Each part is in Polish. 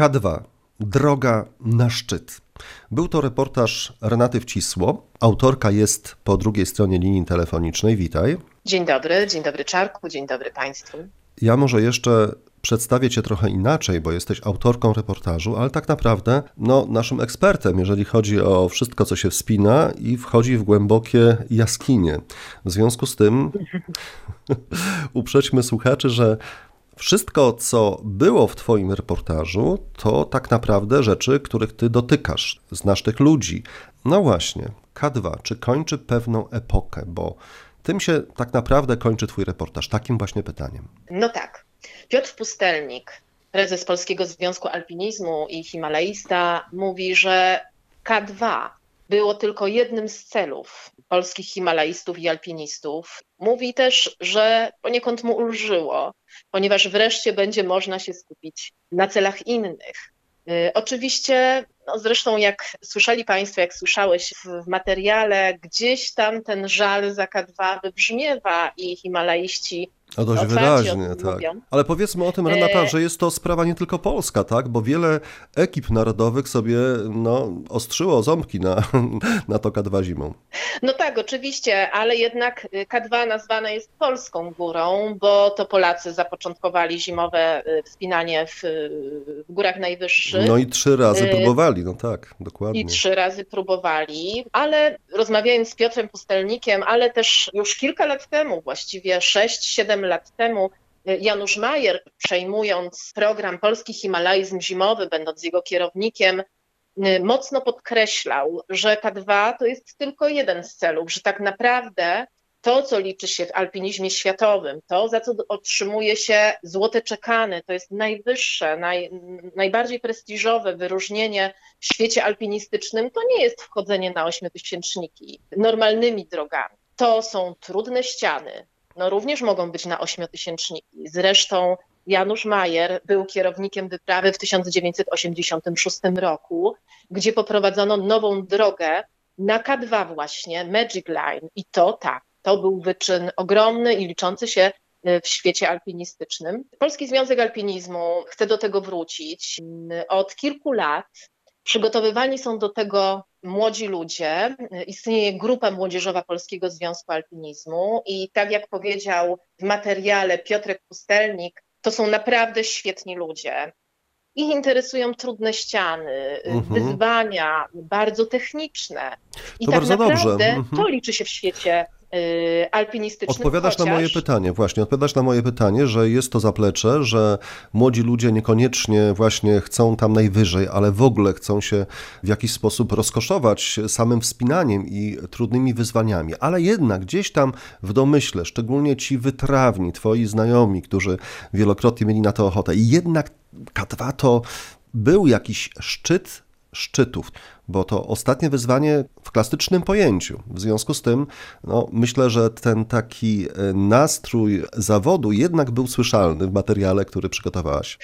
K2. Droga na szczyt. Był to reportaż Renaty Wcisło. Autorka jest po drugiej stronie linii telefonicznej. Witaj. Dzień dobry Czarku, dzień dobry Państwu. Ja może jeszcze przedstawię Cię trochę inaczej, bo jesteś autorką reportażu, ale tak naprawdę naszym ekspertem, jeżeli chodzi o wszystko, co się wspina i wchodzi w głębokie jaskinie. W związku z tym uprzedźmy słuchaczy, że wszystko, co było w Twoim reportażu, to tak naprawdę rzeczy, których Ty dotykasz. Znasz tych ludzi. No właśnie, K2, czy kończy pewną epokę? Bo tym się tak naprawdę kończy Twój reportaż. Takim właśnie pytaniem. No tak. Piotr Pustelnik, prezes Polskiego Związku Alpinizmu i himalaista, mówi, że K2 było tylko jednym z celów polskich himalaistów i alpinistów. Mówi też, że poniekąd mu ulżyło, ponieważ wreszcie będzie można się skupić na celach innych. Oczywiście, zresztą jak słyszeli Państwo, jak słyszałeś w materiale, gdzieś tam ten żal za K2 wybrzmiewa i himalaiści Dość wyraźnie, tak. mówią. Ale powiedzmy o tym, Renata, że jest to sprawa nie tylko polska, tak? Bo wiele ekip narodowych sobie ostrzyło ząbki na to K2 zimą. No tak, oczywiście, ale jednak K2 nazwana jest polską górą, bo to Polacy zapoczątkowali zimowe wspinanie w górach najwyższych. No i 3 razy próbowali, no tak, dokładnie. I 3 razy próbowali, ale rozmawiając z Piotrem Pustelnikiem, ale też już kilka lat temu, właściwie 6-7 lat temu, Janusz Majer, przejmując program Polski Himalaizm Zimowy, będąc jego kierownikiem, mocno podkreślał, że K2 to jest tylko jeden z celów, że tak naprawdę to, co liczy się w alpinizmie światowym, to, za co otrzymuje się złote czekany, to jest najwyższe, najbardziej prestiżowe wyróżnienie w świecie alpinistycznym, to nie jest wchodzenie na ośmiotysięczniki normalnymi drogami. To są trudne ściany, również mogą być na ośmiotysięczniki. Zresztą Janusz Majer był kierownikiem wyprawy w 1986 roku, gdzie poprowadzono nową drogę na K2 właśnie, Magic Line. I to był wyczyn ogromny i liczący się w świecie alpinistycznym. Polski Związek Alpinizmu chce do tego wrócić. Od kilku lat przygotowywani są do tego młodzi ludzie. Istnieje grupa młodzieżowa Polskiego Związku Alpinizmu i tak jak powiedział w materiale Piotrek Pustelnik, to są naprawdę świetni ludzie. Ich interesują trudne ściany, wyzwania bardzo techniczne. I to tak bardzo naprawdę dobrze. to liczy się w świecie alpinistycznym. Odpowiadasz na moje pytanie, że jest to zaplecze, że młodzi ludzie niekoniecznie właśnie chcą tam najwyżej, ale w ogóle chcą się w jakiś sposób rozkoszować samym wspinaniem i trudnymi wyzwaniami, ale jednak gdzieś tam w domyśle, szczególnie ci wytrawni, twoi znajomi, którzy wielokrotnie mieli na to ochotę i jednak K2 to był jakiś szczyt szczytów, bo to ostatnie wyzwanie w klasycznym pojęciu. W związku z tym myślę, że ten taki nastrój zawodu jednak był słyszalny w materiale, który przygotowałaś.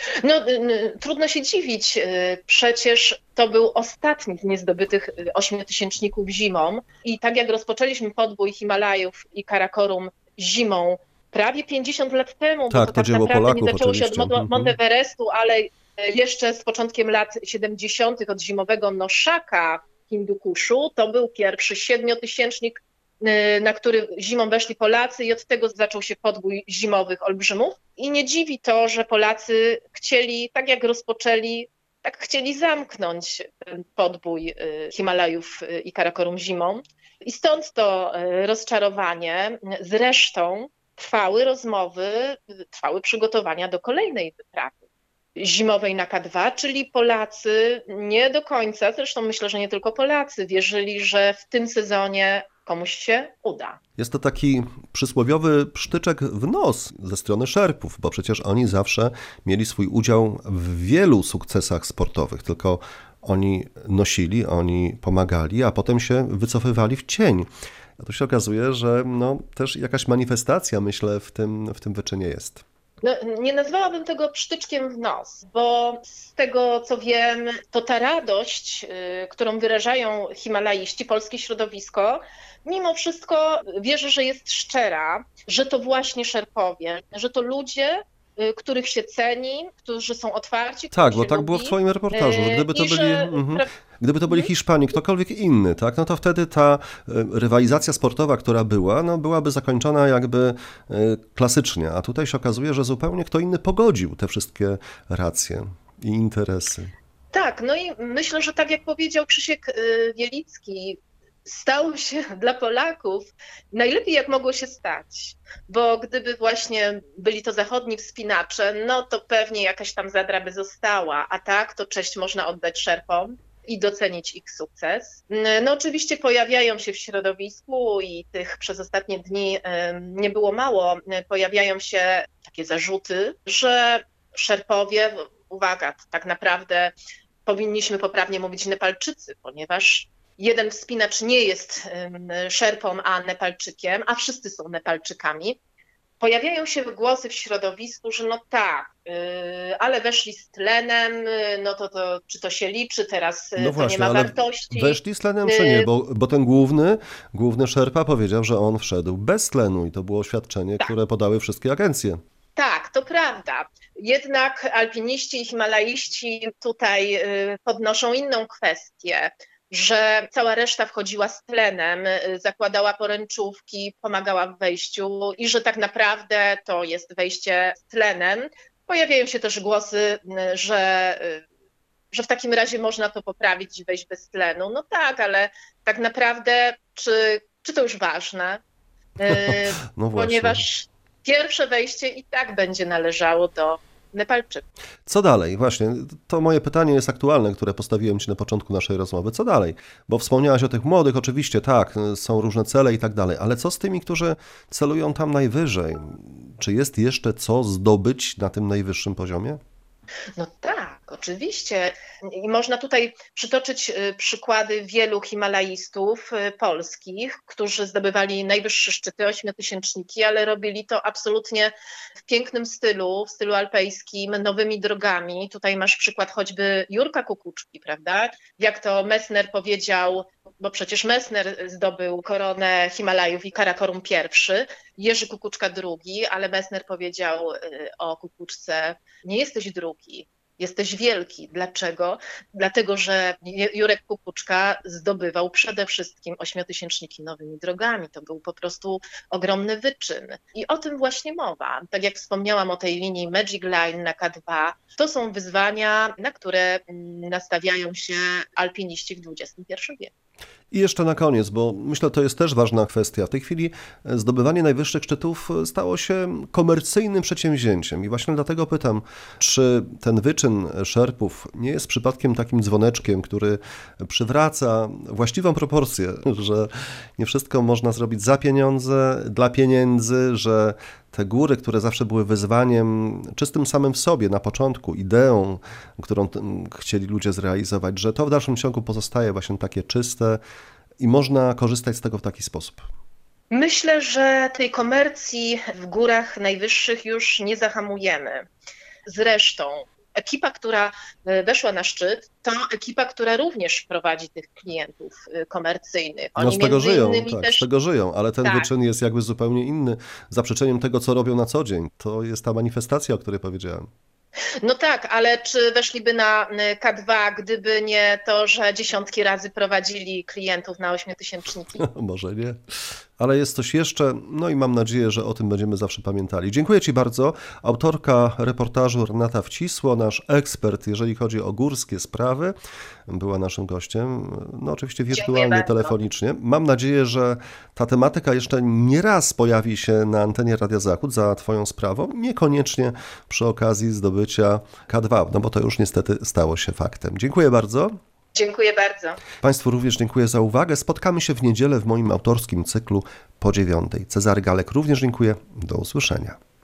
Trudno się dziwić, przecież to był ostatni z niezdobytych ośmiotysięczników zimą i tak jak rozpoczęliśmy podbój Himalajów i Karakorum zimą prawie 50 lat temu, tak, bo to tak dzieło naprawdę Polaków, nie zaczęło się oczywiście. od Monteverestu, ale jeszcze z początkiem lat 70. od zimowego Noszaka Hindukuszu, to był pierwszy 7-tysięcznik, na który zimą weszli Polacy i od tego zaczął się podbój zimowych olbrzymów. I nie dziwi to, że Polacy chcieli, tak jak rozpoczęli, tak chcieli zamknąć ten podbój Himalajów i Karakorum zimą. I stąd to rozczarowanie. Zresztą trwały rozmowy, trwały przygotowania do kolejnej wyprawy zimowej na K2, czyli Polacy nie do końca, zresztą myślę, że nie tylko Polacy, wierzyli, że w tym sezonie komuś się uda. Jest to taki przysłowiowy psztyczek w nos ze strony Szerpów, bo przecież oni zawsze mieli swój udział w wielu sukcesach sportowych, tylko oni nosili, oni pomagali, a potem się wycofywali w cień. A tu się okazuje, że też jakaś manifestacja, myślę, w tym wyczynie jest. Nie nazwałabym tego psztyczkiem w nos, bo z tego co wiem, to ta radość, którą wyrażają himalaiści, polskie środowisko, mimo wszystko wierzę, że jest szczera, że to właśnie Szerpowie, że to ludzie, których się ceni, którzy są otwarci, Tak, których bo się tak lubi. było w twoim reportażu, że gdyby to I byli, że gdyby to byli Hiszpanie, ktokolwiek inny, tak, no to wtedy ta rywalizacja sportowa, która była, no byłaby zakończona jakby klasycznie, a tutaj się okazuje, że zupełnie kto inny pogodził te wszystkie racje i interesy. Tak, no i myślę, że tak jak powiedział Krzysiek Wielicki, stało się dla Polaków najlepiej jak mogło się stać, bo gdyby właśnie byli to zachodni wspinacze, no to pewnie jakaś tam zadra by została, a tak to cześć można oddać Szerpom i docenić ich sukces. No oczywiście pojawiają się w środowisku i tych przez ostatnie dni nie było mało, pojawiają się takie zarzuty, że Szerpowie, uwaga, tak naprawdę powinniśmy poprawnie mówić Nepalczycy, ponieważ jeden wspinacz nie jest Szerpą, a Nepalczykiem, a wszyscy są Nepalczykami. Pojawiają się głosy w środowisku, że no tak, ale weszli z tlenem, no to czy to się liczy, teraz No to właśnie, nie ma ale wartości. weszli z tlenem czy nie? Bo ten główny Szerpa powiedział, że on wszedł bez tlenu i to było oświadczenie, które podały wszystkie agencje. Tak, to prawda. Jednak alpiniści i himalaiści tutaj podnoszą inną kwestię, że cała reszta wchodziła z tlenem, zakładała poręczówki, pomagała w wejściu i że tak naprawdę to jest wejście z tlenem. Pojawiają się też głosy, że w takim razie można to poprawić i wejść bez tlenu. No tak, ale tak naprawdę czy to już ważne? No właśnie. Ponieważ pierwsze wejście i tak będzie należało do Nepalczyków. Co dalej? Właśnie, to moje pytanie jest aktualne, które postawiłem Ci na początku naszej rozmowy. Co dalej? Bo wspomniałaś o tych młodych, oczywiście tak, są różne cele i tak dalej, ale co z tymi, którzy celują tam najwyżej? Czy jest jeszcze co zdobyć na tym najwyższym poziomie? No tak, oczywiście. I można tutaj przytoczyć przykłady wielu himalaistów polskich, którzy zdobywali najwyższe szczyty, ośmiotysięczniki, ale robili to absolutnie w pięknym stylu, w stylu alpejskim, nowymi drogami. Tutaj masz przykład choćby Jurka Kukuczki, prawda? Jak to Messner powiedział, bo przecież Messner zdobył koronę Himalajów i Karakorum pierwszy, Jerzy Kukuczka drugi, ale Messner powiedział o Kukuczce: nie jesteś drugi, jesteś wielki. Dlaczego? Dlatego, że Jurek Kukuczka zdobywał przede wszystkim ośmiotysięczniki nowymi drogami. To był po prostu ogromny wyczyn. I o tym właśnie mowa. Tak jak wspomniałam o tej linii Magic Line na K2, to są wyzwania, na które nastawiają się alpiniści w XXI wieku. I jeszcze na koniec, bo myślę, to jest też ważna kwestia. W tej chwili zdobywanie najwyższych szczytów stało się komercyjnym przedsięwzięciem i właśnie dlatego pytam, czy ten wyczyn Szerpów nie jest przypadkiem takim dzwoneczkiem, który przywraca właściwą proporcję, że nie wszystko można zrobić za pieniądze, dla pieniędzy, że te góry, które zawsze były wyzwaniem czystym samym w sobie, na początku, ideą, którą chcieli ludzie zrealizować, że to w dalszym ciągu pozostaje właśnie takie czyste i można korzystać z tego w taki sposób. Myślę, że tej komercji w górach najwyższych już nie zahamujemy. Zresztą ekipa, która weszła na szczyt, to ekipa, która również prowadzi tych klientów komercyjnych. Oni z tego żyją, tak, też... z tego żyją, ale ten wyczyn jest jakby zupełnie inny, zaprzeczeniem tego, co robią na co dzień. To jest ta manifestacja, o której powiedziałem. No tak, ale czy weszliby na K2, gdyby nie to, że dziesiątki razy prowadzili klientów na ośmiotysięczniki? Może nie, ale jest coś jeszcze, no i mam nadzieję, że o tym będziemy zawsze pamiętali. Dziękuję Ci bardzo. Autorka reportażu Renata Wcisło, nasz ekspert, jeżeli chodzi o górskie sprawy, była naszym gościem, no oczywiście wirtualnie, telefonicznie. Mam nadzieję, że ta tematyka jeszcze nie raz pojawi się na antenie Radia Zachód za Twoją sprawą, niekoniecznie przy okazji zdobycia K2, no bo to już niestety stało się faktem. Dziękuję bardzo. Dziękuję bardzo. Państwu również dziękuję za uwagę. Spotkamy się w niedzielę w moim autorskim cyklu po 9:00. Cezary Galek również dziękuję. Do usłyszenia.